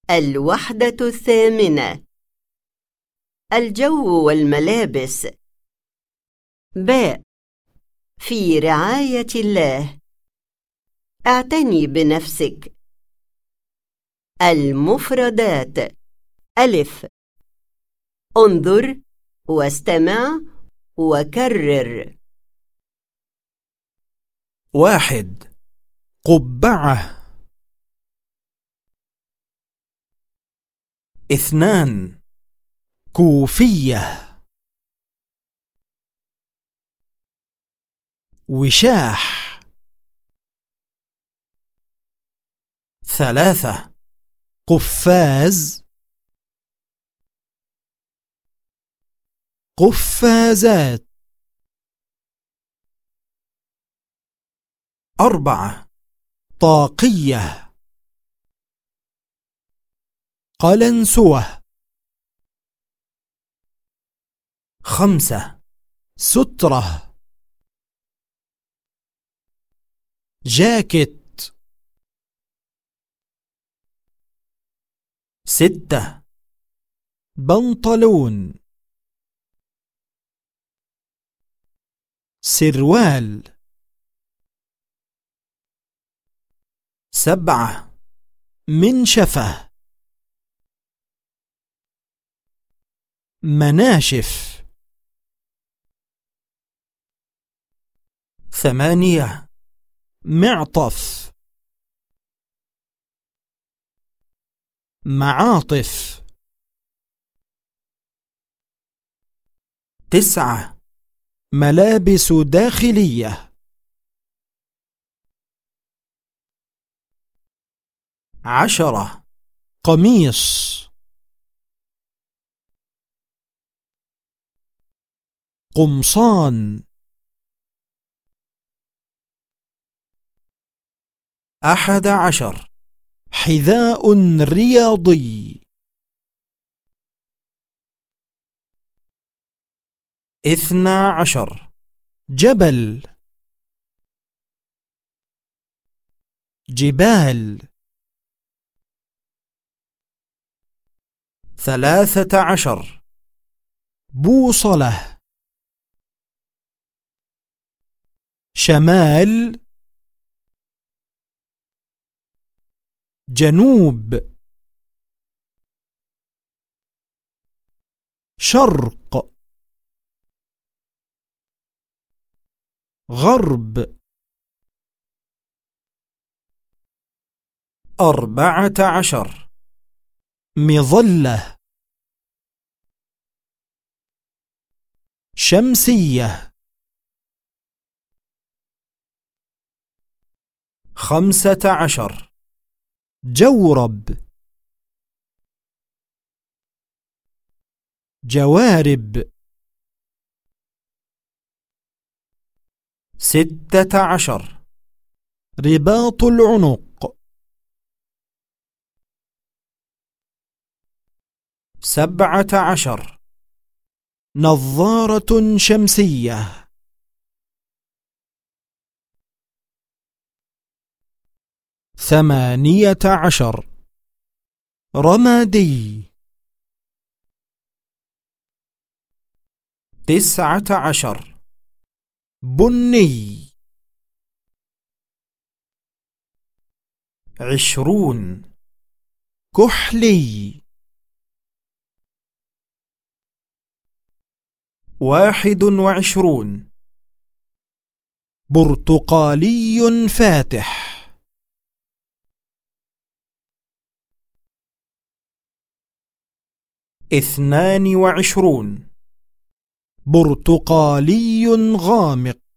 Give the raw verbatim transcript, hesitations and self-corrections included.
الوحدة الثامنة. الجو والملابس. باء. في رعاية الله. اعتني بنفسك. المفردات. ألف. انظر واستمع وكرر. واحد. قبعة. اثنان. كوفية. وشاح. ثلاثة. قفاز. قفازات. أربعة. طاقية. قلنسوة. خمسة. سترة. جاكيت. ستة. بنطلون. سروال. سبعة. منشفة. مناشف. ثمانية. معطف. معاطف. تسعة. ملابس داخلية. عشرة. قميص. قمصان. أحد عشر. حذاء رياضي. اثنا عشر. جبل. جبال. ثلاثة عشر. بوصلة. شمال. جنوب. شرق. غرب. أربعة عشر. مظلة. شمسية. خمسة عشر. جورب. جوارب. ستة عشر. رباط العنق. سبعة عشر. نظارة شمسية. ثمانية عشر. رمادي. تسعة عشر. بني. عشرون. كحلي. واحد وعشرون. برتقالي فاتح. اثنان وعشرون. برتقالي غامق.